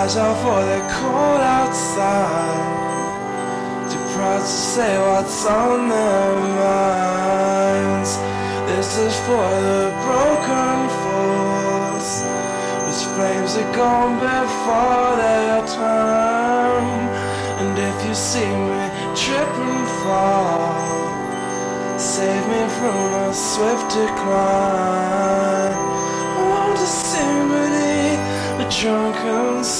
eyes out for the cold outside, too proud to say what's on their minds. This is for the broken fools whose flames are gone before their time. And if you see me trip and fall, save me from a swift decline. I want to sing beneath a drunken